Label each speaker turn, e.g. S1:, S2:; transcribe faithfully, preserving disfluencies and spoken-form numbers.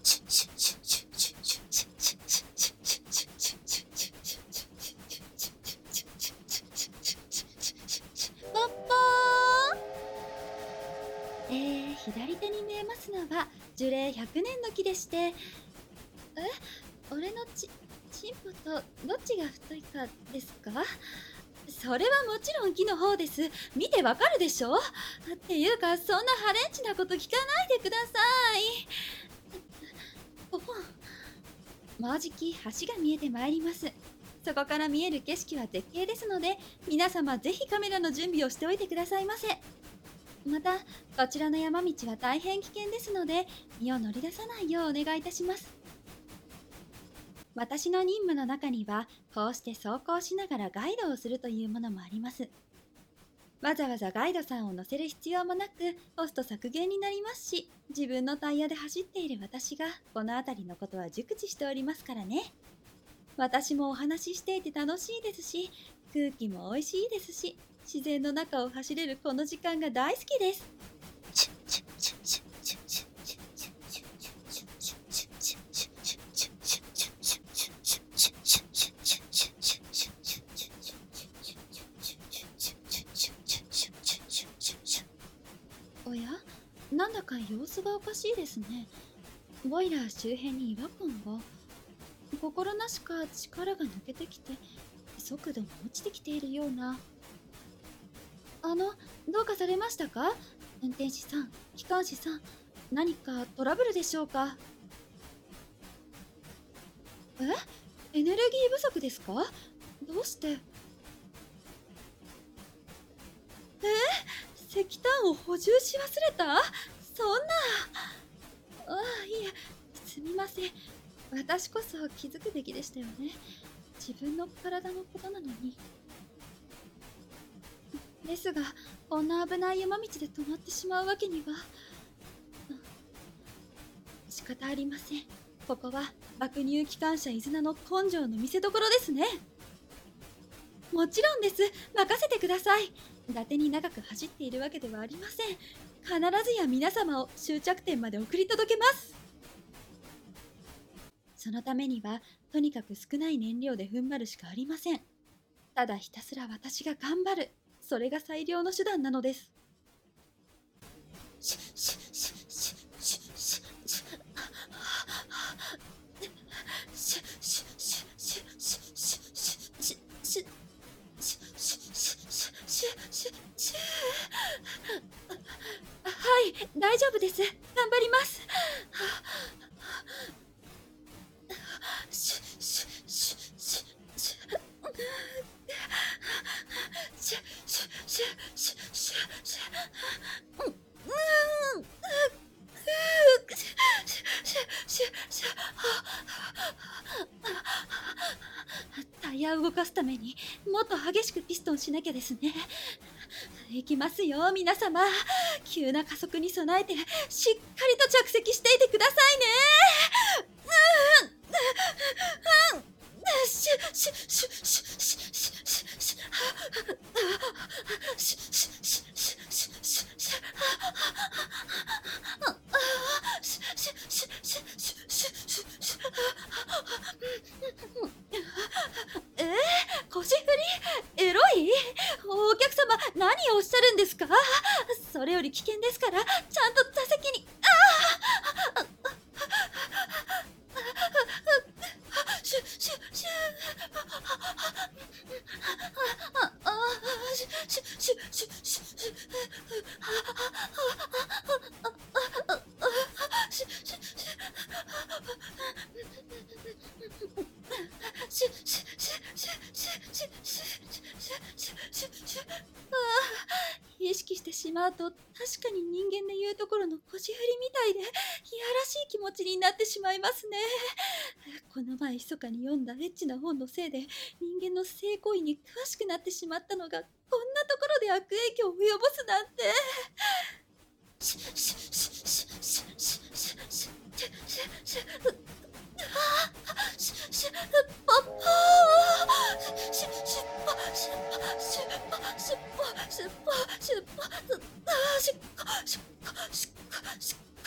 S1: ポッポー。えー、左手に見えますのは樹齢ひゃくねんの木でして、え、俺のち、チンポとどっちが太いかですか？それはもちろん木の方です。見てわかるでしょ？っていうか、そんなハレンチなこと聞かないでください。ポポン。もうじき橋が見えてまいります。そこから見える景色は絶景ですので、皆様ぜひカメラの準備をしておいてくださいませ。また、こちらの山道は大変危険ですので、身を乗り出さないようお願いいたします。私の任務の中には、こうして走行しながらガイドをするというものもあります。わざわざガイドさんを乗せる必要もなく、コスト削減になりますし、自分のタイヤで走っている私が、この辺りのことは熟知しておりますからね。私もお話ししていて楽しいですし、空気も美味しいですし、自然の中を走れるこの時間が大好きです。おや、なんだか様子がおかしいですね。ボイラー周辺に違和感が。心なしか力が抜けてきて、速度も落ちてきているような。あの、どうかされましたか？運転士さん、機関士さん、何かトラブルでしょうか？え？エネルギー不足ですか？どうして？え？石炭を補充し忘れた？そんな。ああ、いえ、すみません。私こそ気づくべきでしたよね。自分の体のことなのに。ですが、こんな危ない山道で止まってしまうわけには。仕方ありません。ここは爆乳機関車イズナの根性の見せ所ですね。もちろんです。任せてください。伊達に長く走っているわけではありません。必ずや皆様を終着点まで送り届けます。そのためには、とにかく少ない燃料で踏ん張るしかありません。ただひたすら私が頑張る。それが最良の手段なのです。はい、大丈夫です。頑張ります。タイヤを動かすためにもっと激しくピストンしなきゃですね。いきますよ、皆様。急な加速に備えてしっかりと着席していてくださいね。えー、腰振りエロい？お客様、何をおっしゃるんですか？それより危険ですから、ちゃんと座席に。ああシュシュシュああシュシュシュシュシュシュ意識してしまうと、確かに人間でいうところの腰振りみたいで、いやらしい気持ちになってしまいますね。この前密かに読んだエッチな本のせいで、人間の性行為に詳しくなってしまったのが、こんなところで悪影響を及ぼすなんて。ポッポーしゅしゅっぽしゅっぽしゅっぽしゅっぽしゅっぽしゅっぽしゅっぽしゅっぽしゅっぽしゅっぽしゅっぽしゅっぽ